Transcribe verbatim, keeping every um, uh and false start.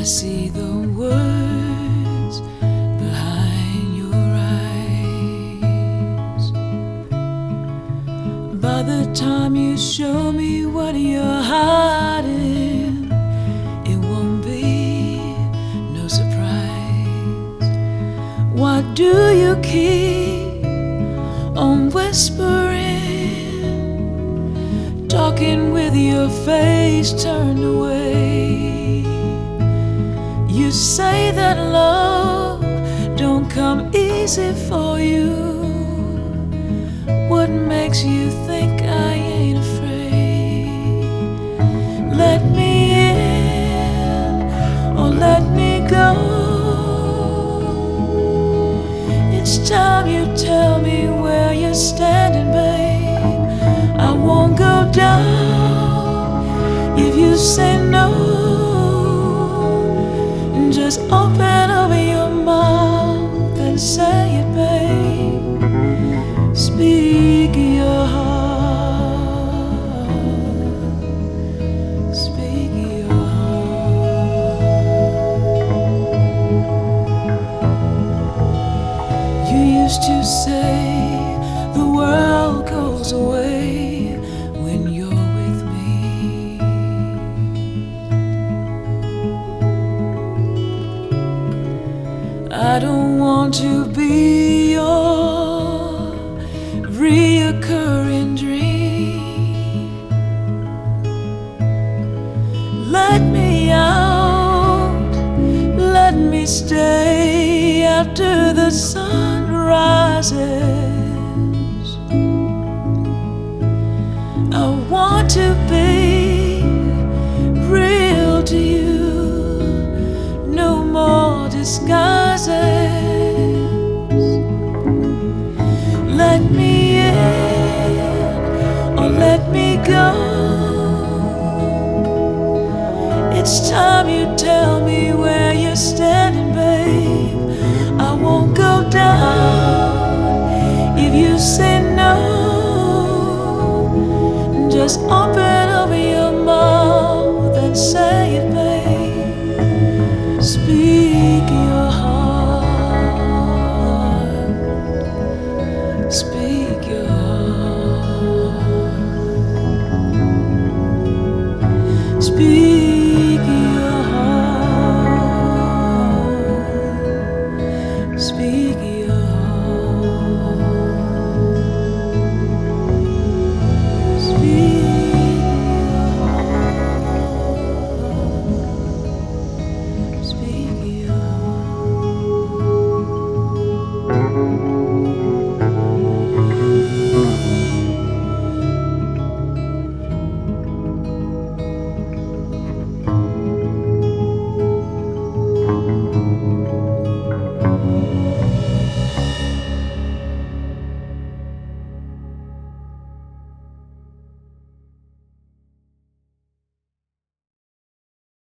I see the words behind your eyes. By the time you show me what you're hiding, it won't be no surprise. Why do you keep on whispering, talking with your face turned away? You say that love don't come easy for you. What makes you think I ain't afraid? Let me in or let me go. It's time you tell me where you're standing, babe. I won't go down if you say no. Just open up your mouth and say it, babe. Speak your heart. Speak your heart. You used to say the world goes away when you're with me. I don't want to be your reoccurring dream. Let me out, let me stay after the sun rises. I want to be real to you, no more disguises. Let me in or let me go. It's time you tell me where you're standing, babe. I won't go down if you say no. Just open up your mouth and say it, babe. Speak your heart. Speak your heart. Speak.